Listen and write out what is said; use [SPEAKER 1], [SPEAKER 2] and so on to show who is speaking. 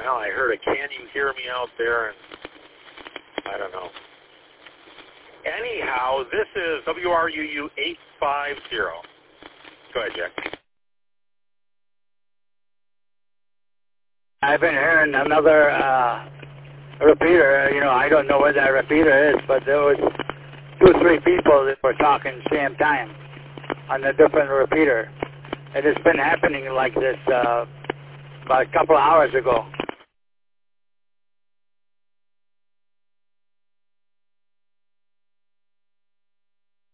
[SPEAKER 1] Well, I heard a "Can you hear me" out there, and I don't know. Anyhow, this is WRUU 850. Go ahead, Jack.
[SPEAKER 2] I've been hearing another repeater. I don't know where that repeater is, but there was 2 or 3 people that were talking at the same time on a different repeater. And it's been happening like this about a couple of hours ago.